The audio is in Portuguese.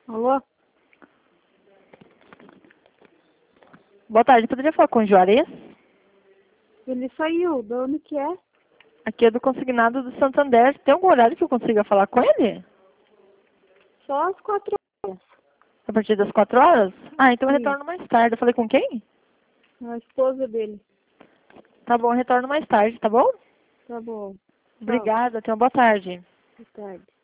Alô? Boa tarde, poderia falar com o Juarez? Ele saiu. De onde que é? Aqui é do consignado do Santander. Tem algum horário que eu consiga falar com ele? Só às 4 horas. A partir das 4 horas? Ah, então eu Sim. retorno mais tarde. Eu falei com quem? A esposa dele. Tá bom, eu retorno mais tarde, tá bom? Tá bom. Tchau. Obrigada, tenha uma boa tarde. Boa tarde.